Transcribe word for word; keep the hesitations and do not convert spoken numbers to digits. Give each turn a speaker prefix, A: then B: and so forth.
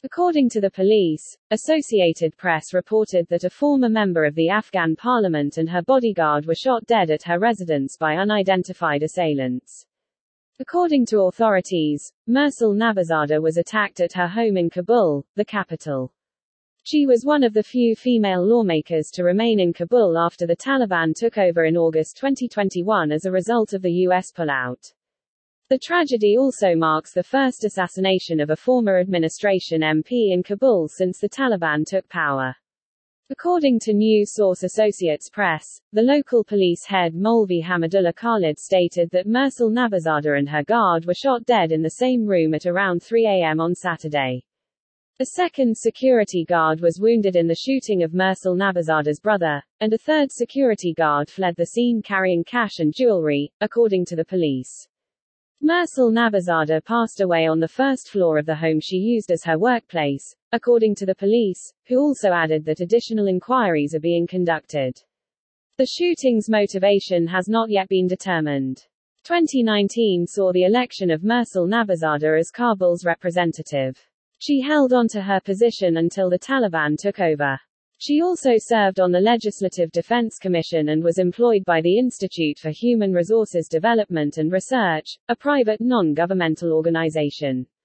A: According to the police, Associated Press reported that a former member of the Afghan parliament and her bodyguard were shot dead at her residence by unidentified assailants. According to authorities, Mursal Nabizadeh was attacked at her home in Kabul, the capital. She was one of the few female lawmakers to remain in Kabul after the Taliban took over in August twenty twenty-one as a result of the U S pullout. The tragedy also marks the first assassination of a former administration M P in Kabul since the Taliban took power. According to news source Associates Press, the local police head Maulvi Hamadullah Khalid stated that Mursal Nabizadeh and her guard were shot dead in the same room at around three a m on Saturday. A second security guard was wounded in the shooting of Mursal Nabizadeh's brother, and a third security guard fled the scene carrying cash and jewelry, according to the police. Mursal Nabizadeh passed away on the first floor of the home she used as her workplace, according to the police, who also added that additional inquiries are being conducted. The shooting's motivation has not yet been determined. twenty nineteen saw the election of Mursal Nabizadeh as Kabul's representative. She held on to her position until the Taliban took over. She also served on the Legislative Defense Commission and was employed by the Institute for Human Resources Development and Research, a private non-governmental organization.